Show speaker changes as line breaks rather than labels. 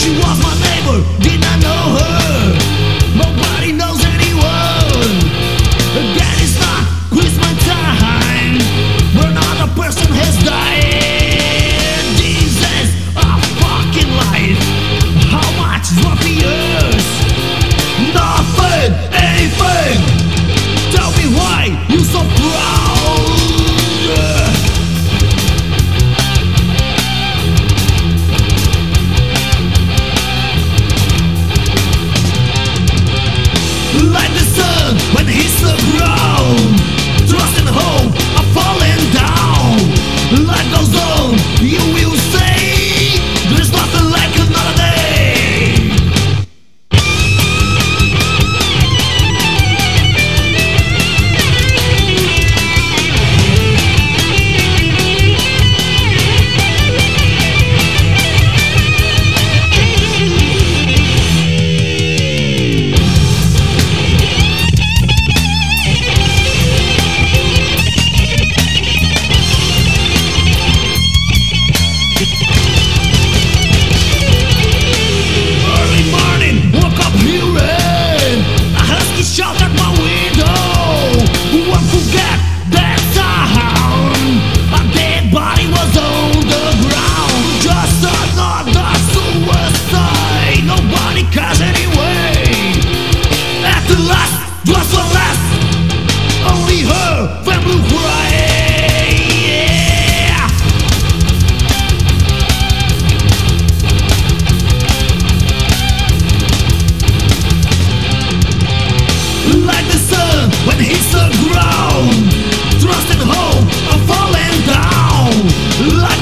She was my neighbor, did not know her. Nobody knows anyone. That is not Christmas time, where another person has died. This is a fucking life. How much is worth the years? Nothing, anything. Tell me why you so proud. Like the sun when it hits the ground, trust and hope are falling down. Life goes on, you will say there's nothing like another day. Early morning, woke up hearing a husky shout at my window. Won't forget that sound. A dead body was on the ground. Just another suicide. Nobody cares anyway. At the last, just one last. Only her family crying. Yeah. Like the sun when it hits the ground, trust and hope are falling down. Like